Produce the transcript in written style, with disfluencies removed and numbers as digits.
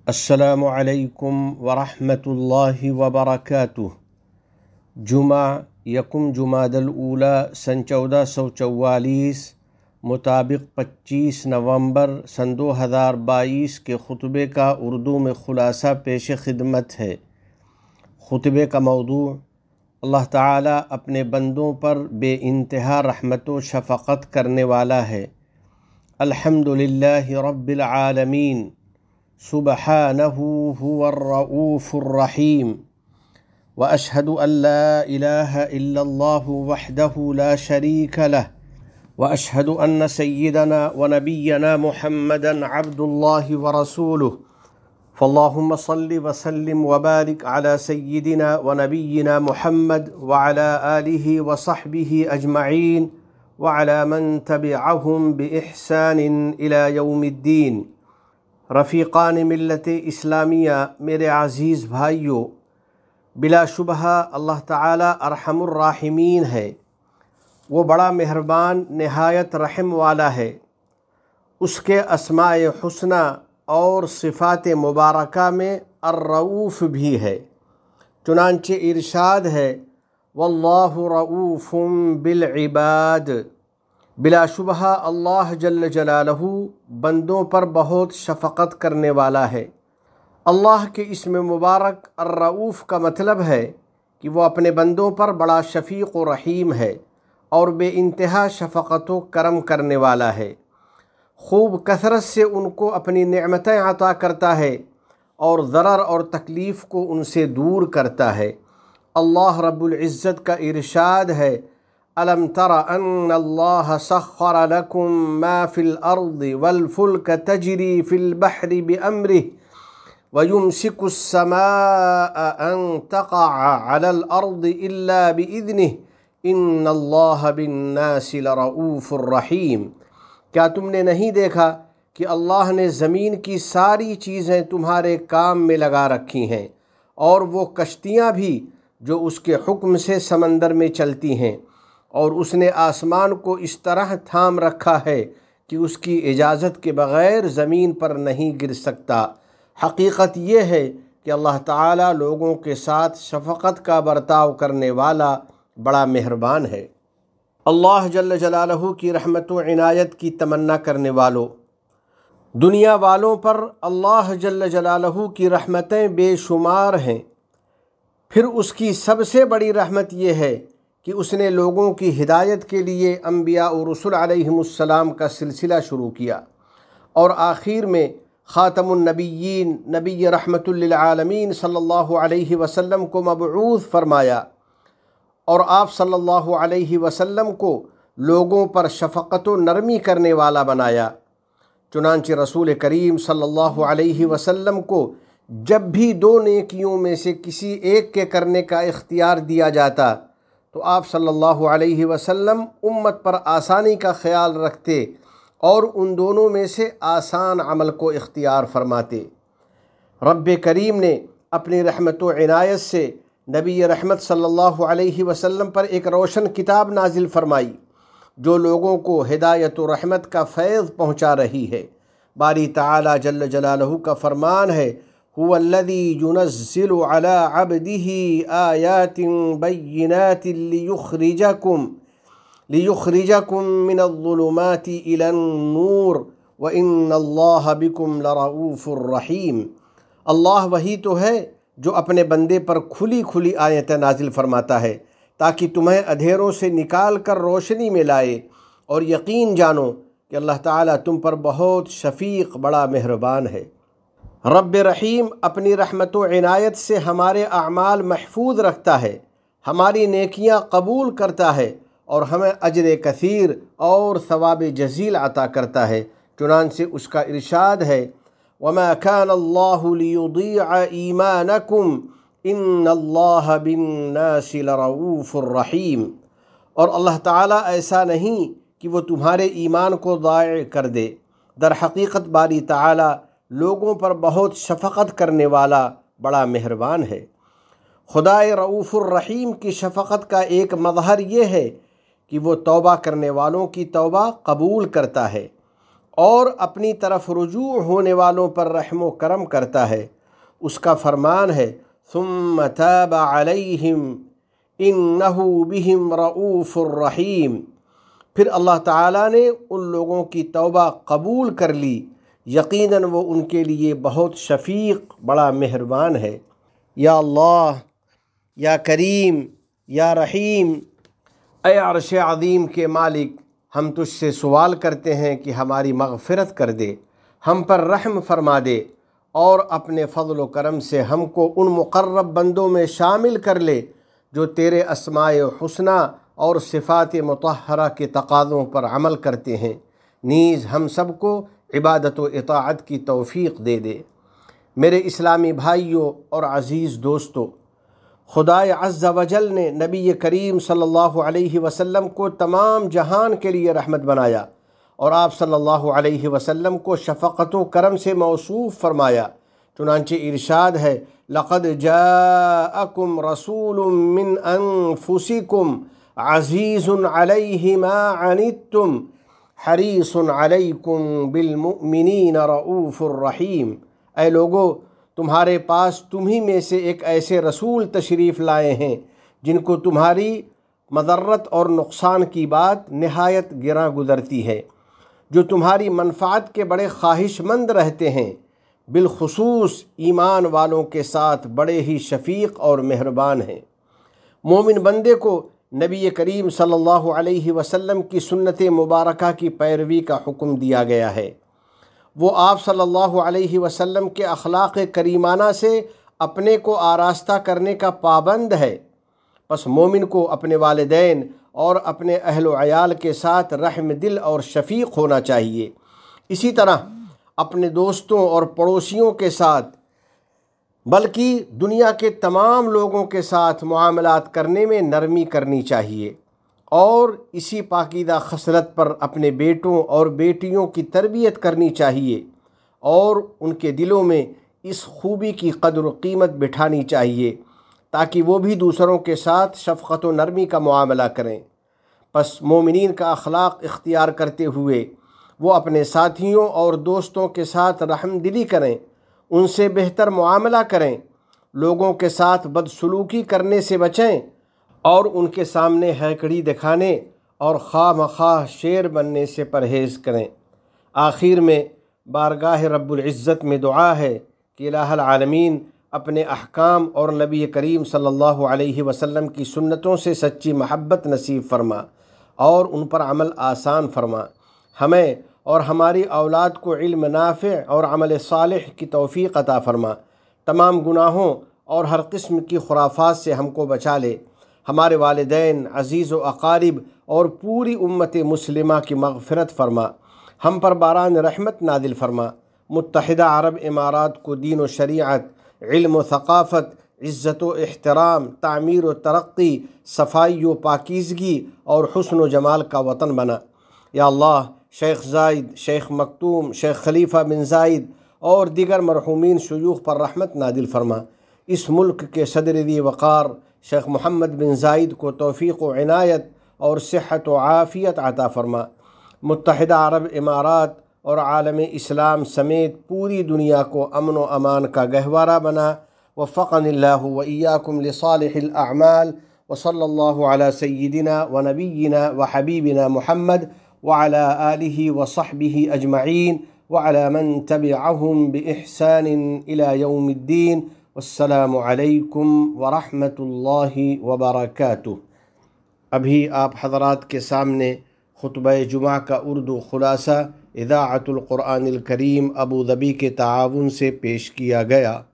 السلام علیکم ورحمۃ اللہ وبرکاتہ۔ جمعہ یکم جمادی الاولیٰ سن 1444 مطابق 25 نومبر سن 2022 کے خطبے کا اردو میں خلاصہ پیش خدمت ہے۔ خطبے کا موضوع اللہ تعالیٰ اپنے بندوں پر بے انتہا رحمت و شفقت کرنے والا ہے۔ الحمدللہ رب العالمین سبحانہ هو الرؤوف الرحیم واشہد ان لا الہ الا اللہ وحدہ لا شریک لہ واشہد ان سیدنا ونبینا محمدا عبد اللہ ورسولہ فاللہم صل وسلم وبارک علی سیدنا ونبینا محمد وعلی آلہ وصحبہ اجمعین وعلی من تبعہم بإحسان الی یوم الدین۔ رفیقان ملت اسلامیہ، میرے عزیز بھائیوں، بلا شبہ اللہ تعالی ارحم الراحمین ہے۔ وہ بڑا مہربان نہایت رحم والا ہے۔ اس کے اسماء حسنی اور صفات مبارکہ میں الرؤوف بھی ہے۔ چنانچہ ارشاد ہے واللہ رؤوف بالعباد، بلا شبہ اللہ جل جلالہ بندوں پر بہت شفقت کرنے والا ہے۔ اللہ کے اسم مبارک الرؤوف کا مطلب ہے کہ وہ اپنے بندوں پر بڑا شفیق و رحیم ہے اور بے انتہا شفقت و کرم کرنے والا ہے۔ خوب کثرت سے ان کو اپنی نعمتیں عطا کرتا ہے اور ضرر اور تکلیف کو ان سے دور کرتا ہے۔ اللہ رب العزت کا ارشاد ہے أَلَمْ تَرَ أَنَّ اللَّهَ سَخَّرَ لَكُم مَّا فِي الْأَرْضِ وَالْفُلْكَ تَجْرِي فِي الْبَحْرِ بِأَمْرِهِ وَيُمْسِكُ السَّمَاءَ أَن تَقَعَ عَلَى الْأَرْضِ إِلَّا بِإِذْنِهِ إِنَّ اللَّهَ بِالنَّاسِ لَرَءُوفٌ رَحِيمٌ۔ کیا تم نے نہیں دیکھا کہ اللہ نے زمین کی ساری چیزیں تمہارے کام میں لگا رکھی ہیں، اور وہ کشتیاں بھی جو اس کے حکم سے سمندر میں چلتی ہیں، اور اس نے آسمان کو اس طرح تھام رکھا ہے کہ اس کی اجازت کے بغیر زمین پر نہیں گر سکتا۔ حقیقت یہ ہے کہ اللہ تعالیٰ لوگوں کے ساتھ شفقت کا برتاؤ کرنے والا بڑا مہربان ہے۔ اللہ جل جلالہ کی رحمت و عنایت کی تمنا کرنے والوں، دنیا والوں پر اللہ جل جلالہ کی رحمتیں بے شمار ہیں۔ پھر اس کی سب سے بڑی رحمت یہ ہے کہ اس نے لوگوں کی ہدایت کے لیے انبیاء و رسل علیہم السلام کا سلسلہ شروع کیا، اور آخر میں خاتم النبیین نبی رحمت للعالمین صلی اللہ علیہ وسلم کو مبعوث فرمایا، اور آپ صلی اللہ علیہ وسلم کو لوگوں پر شفقت و نرمی کرنے والا بنایا۔ چنانچہ رسول کریم صلی اللہ علیہ وسلم کو جب بھی دو نیکیوں میں سے کسی ایک کے کرنے کا اختیار دیا جاتا تو آپ صلی اللہ علیہ وسلم امت پر آسانی کا خیال رکھتے اور ان دونوں میں سے آسان عمل کو اختیار فرماتے۔ رب کریم نے اپنی رحمت و عنایت سے نبی رحمت صلی اللہ علیہ وسلم پر ایک روشن کتاب نازل فرمائی جو لوگوں کو ہدایت و رحمت کا فیض پہنچا رہی ہے۔ باری تعالی جل جلالہ کا فرمان ہے هو الذي ينزل على عبده آيات بينات ليخرجكم من الظلمات إلى النور وإن الله بكم لرؤوف رحيم۔ اللہ وہی تو ہے جو اپنے بندے پر کھلی کھلی آیتیں نازل فرماتا ہے تاکہ تمہیں اندھیروں سے نکال کر روشنی میں لائے، اور یقین جانو کہ اللہ تعالیٰ تم پر بہت شفیق بڑا مہربان ہے۔ رب رحیم اپنی رحمت و عنایت سے ہمارے اعمال محفوظ رکھتا ہے، ہماری نیکیاں قبول کرتا ہے، اور ہمیں اجر کثیر اور ثواب جزیل عطا کرتا ہے۔ چنانچہ اس کا ارشاد ہے وَمَا كَانَ اللَّهُ لِيُضِيعَ إِيمَانَكُمْ إِنَّ اللَّهَ بِالنَّاسِ لَرَءُوفٌ رَحِيمٌ، اور اللہ تعالیٰ ایسا نہیں کہ وہ تمہارے ایمان کو ضائع کر دے، در حقیقت باری تعالیٰ لوگوں پر بہت شفقت کرنے والا بڑا مہربان ہے۔ خدائے رؤوف الرحیم کی شفقت کا ایک مظہر یہ ہے کہ وہ توبہ کرنے والوں کی توبہ قبول کرتا ہے۔ اور اپنی طرف رجوع ہونے والوں پر رحم و کرم کرتا ہے۔ اس کا فرمان ہے ثم تاب علیہم انہ بہم رؤوف الرحیم، پھر اللہ تعالیٰ نے ان لوگوں کی توبہ قبول کر لی، یقیناً وہ ان کے لیے بہت شفیق، بڑا مہربان ہے۔ یا اللہ، یا کریم، یا رحیم، اے عرش عظیم کے مالک، ہم تجھ سے سوال کرتے ہیں کہ ہماری مغفرت کر دے، ہم پر رحم فرما دے، اور اپنے فضل و کرم سے ہم کو ان مقرب بندوں میں شامل کر لے جو تیرے اسماء حسنی اور صفات مطہرہ کے تقاضوں پر عمل کرتے ہیں، نیز ہم سب کو عبادت و اطاعت کی توفیق دے دے۔ میرے اسلامی بھائیوں اور عزیز دوستو، خدائے عز و جل نے نبی کریم صلی اللہ علیہ وسلم کو تمام جہان کے لیے رحمت بنایا، اور آپ صلی اللہ علیہ وسلم کو شفقت و کرم سے موصوف فرمایا۔ چنانچہ ارشاد ہے لقد جاءکم رسول من انفسکم عزیز علیہ ما عنتم حریص علیکم بالمؤمنین رؤوف الرحیم۔ اے لوگو، تمہارے پاس تمہیں میں سے ایک ایسے رسول تشریف لائے ہیں جن کو تمہاری مضرت اور نقصان کی بات نہایت گراں گزرتی ہے، جو تمہاری منفعت کے بڑے خواہش مند رہتے ہیں، بالخصوص ایمان والوں کے ساتھ بڑے ہی شفیق اور مہربان ہیں۔ مومن بندے کو نبی کریم صلی اللہ علیہ وسلم کی سنت مبارکہ کی پیروی کا حکم دیا گیا ہے۔ وہ آپ صلی اللہ علیہ وسلم کے اخلاق کریمانہ سے اپنے کو آراستہ کرنے کا پابند ہے، پس مومن کو اپنے والدین اور اپنے اہل و عیال کے ساتھ رحم دل اور شفیق ہونا چاہیے۔ اسی طرح اپنے دوستوں اور پڑوسیوں کے ساتھ، بلکہ دنیا کے تمام لوگوں کے ساتھ معاملات کرنے میں نرمی کرنی چاہیے، اور اسی پاکیزہ خصلت پر اپنے بیٹوں اور بیٹیوں کی تربیت کرنی چاہیے، اور ان کے دلوں میں اس خوبی کی قدر و قیمت بٹھانی چاہیے تاکہ وہ بھی دوسروں کے ساتھ شفقت و نرمی کا معاملہ کریں۔ پس مومنین کا اخلاق اختیار کرتے ہوئے وہ اپنے ساتھیوں اور دوستوں کے ساتھ رحم دلی کریں، ان سے بہتر معاملہ کریں، لوگوں کے ساتھ بدسلوکی کرنے سے بچیں، اور ان کے سامنے ہیکڑی دکھانے اور خواہ مخواہ شیر بننے سے پرہیز کریں۔ آخر میں بارگاہ رب العزت میں دعا ہے کہ الہ العالمین اپنے احکام اور نبی کریم صلی اللہ علیہ وسلم کی سنتوں سے سچی محبت نصیب فرما اور ان پر عمل آسان فرما۔ ہمیں اور ہماری اولاد کو علم نافع اور عمل صالح کی توفیق عطا فرما۔ تمام گناہوں اور ہر قسم کی خرافات سے ہم کو بچا لے۔ ہمارے والدین، عزیز و اقارب اور پوری امت مسلمہ کی مغفرت فرما۔ ہم پر باران رحمت نازل فرما۔ متحدہ عرب امارات کو دین و شریعت، علم و ثقافت، عزت و احترام، تعمیر و ترقی، صفائی و پاکیزگی اور حسن و جمال کا وطن بنا۔ یا اللہ، شیخ زائد، شیخ مکتوم، شیخ خلیفہ بن زائد اور دیگر مرحومین شیوخ پر رحمت نازل فرما۔ اس ملک کے صدر ذی وقار شیخ محمد بن زائد کو توفیق و عنایت اور صحت و عافیت عطا فرما۔ متحدہ عرب امارات اور عالم اسلام سمیت پوری دنیا کو امن و امان کا گہوارہ بنا۔ وفقنی اللہ و ایاکم لصالح الاعمال، وصلی اللہ علی سیدنا و نبینا و حبیبنا محمد وعلى آلہ وصحبہ اجمعین وعلى من تبعهم بإحسان إلى يوم الدین۔ والسلام علیکم ورحمۃ اللہ وبرکاتہ۔ ابھی آپ حضرات کے سامنے خطبہ جمعہ کا اردو خلاصہ اذاعۃ القرآن الکریم ابوظبی کے تعاون سے پیش کیا گیا۔